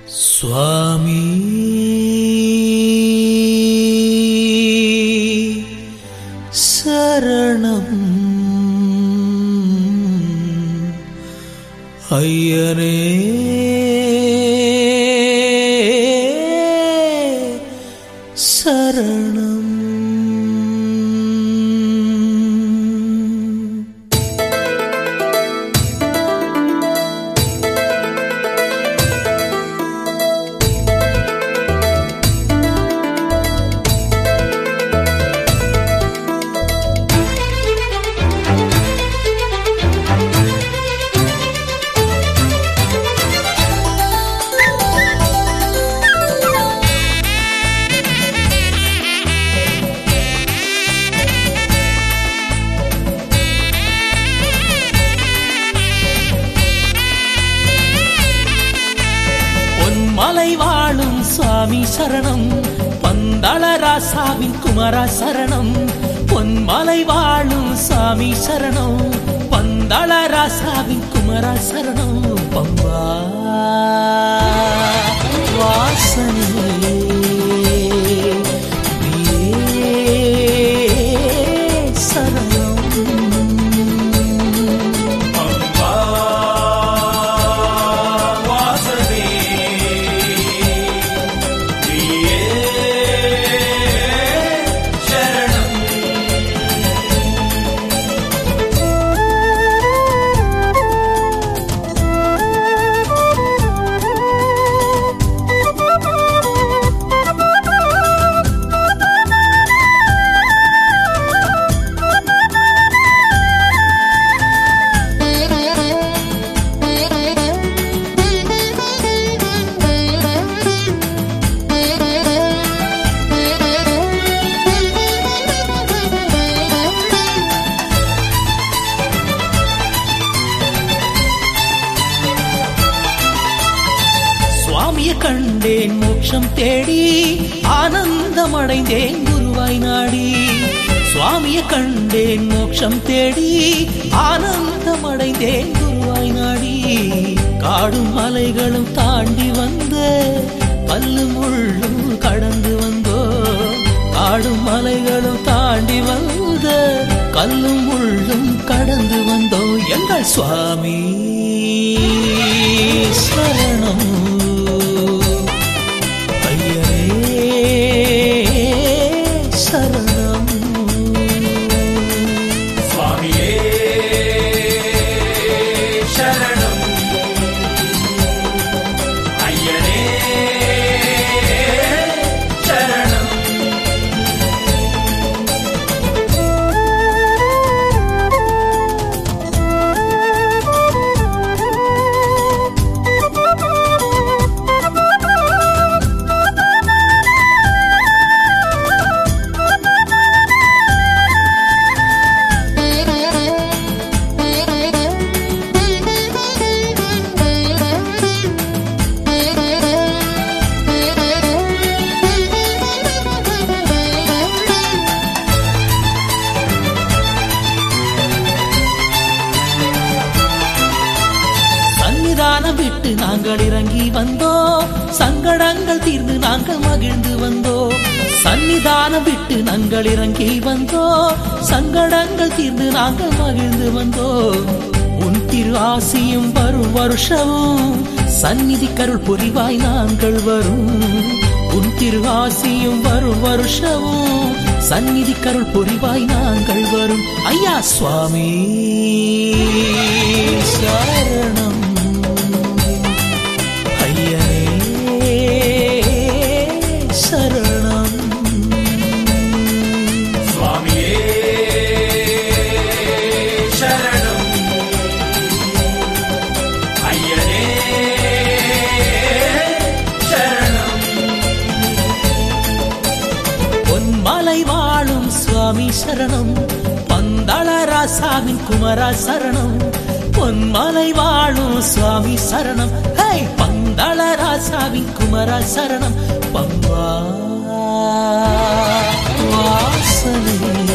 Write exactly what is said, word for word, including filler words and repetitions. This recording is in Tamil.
சுவாமி சரணம் ஐயனே சரணம். மலை வாழும் சுவாமி சரணம், பந்தள ராசாவின் குமரா சரணம். பொன்மலை வாழும் சுவாமி சரணம், பந்தள ராசாவின் குமரா சரணம். பம்பா வாசனே கண்டேன் மோட்சம் தேடி ஆனந்தம் அடைந்தேன் குருவாய் நாடி. சுவாமியை கண்டேன் மோட்சம் தேடி ஆனந்தம் அடைந்தேன் குருவாய் நாடி. காடும் மலைகளும் தாண்டி வந்த கல்லு முள்ளும் கடந்து வந்தோ. காடும் மலைகளும் தாண்டி வந்த கல்லும் முள்ளும் கடந்து வந்தோ. எங்கள் சுவாமி சரணம் சரணம். சுவாமியே சரணம், ஐயனே சரணம். விட்டு நாங்கள் இறங்கி வந்தோம், சங்கடங்கள் தீர்ந்து நாங்கள் மகிழ்ந்து வந்தோம். சன்னிதானம் விட்டு நாங்கள் இறங்கி வந்தோம், சங்கடங்கள் தீர்ந்து நாங்கள் மகிழ்ந்து வந்தோம். உன் திரு ஆசியும் வரும் வருஷமும் சந்நிதி கருள் புரிவாய் நாங்கள் வரும். உன் திரு ஆசியும் வரும் வருஷமும் சந்நிதி கருள் புரிவாய் நாங்கள் வரும். ஐயா சுவாமி சரணம் சரணம். சுவாமியே சரணம், ஐயனே சரணம். பொன்மலை வாழும் சுவாமி சரணம், பந்தள ராசாவின் குமரா சரணம். பொன்மலை வாழும் சுவாமி சரணம், ஹே பந்தள ராசாவின் குமரா சரணம். பம்பா வாசனே